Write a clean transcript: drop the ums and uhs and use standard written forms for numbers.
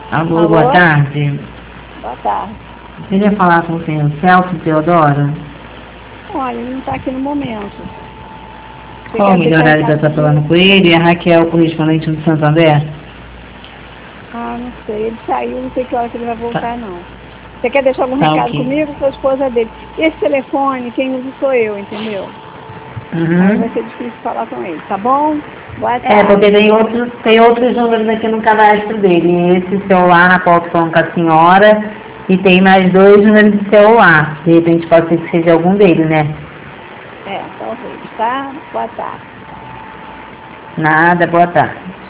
Alô, boa Alô? tarde. Boa tarde. Queria falar com o senhor Celso Teodoro. Olha, ele não está aqui no momento. Você Qual o quer melhor deixar um horário para estar recadinho? falando com ele? A Raquel, correspondente do Santander? Ah, não sei. Ele saiu, não sei que hora que ele vai Tá, voltar, não. Você quer deixar algum tá recado ok. comigo ou com a esposa dele? Esse telefone, quem usa sou eu, entendeu? Aí vai Uhum. ser difícil falar com ele, tá bom? Boa É, porque tarde. tem outros números aqui no cadastro dele. Esse celular na qual falando com a senhora e tem mais dois números de celular. De repente pode ser que seja algum deles, né? É, talvez, tá? Boa tarde. Nada, boa tarde.